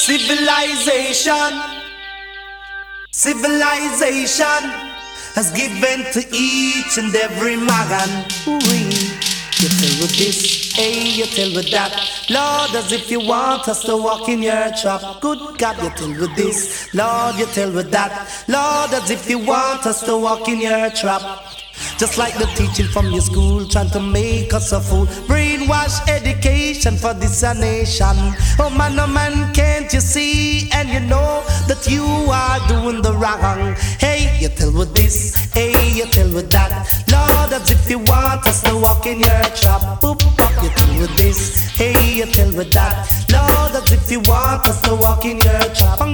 Civilization, civilization has given to each and every man. You tell with this, hey, you tell with that. Lord, as if you want us to walk in your trap. Good God, you tell with this, Lord, you tell with that. Lord, as if you want us to walk in your trap. Just like the teaching from your school, trying to make us a fool. Brainwash education for this nation. Oh man, can't you see? And you know that you are doing the wrong. Hey, you tell with this, hey, you tell with that. Lord, as if you want us to walk in your trap. Boop, bop, you tell with this, hey, you tell with that. Lord, as if you want us to walk in your trap.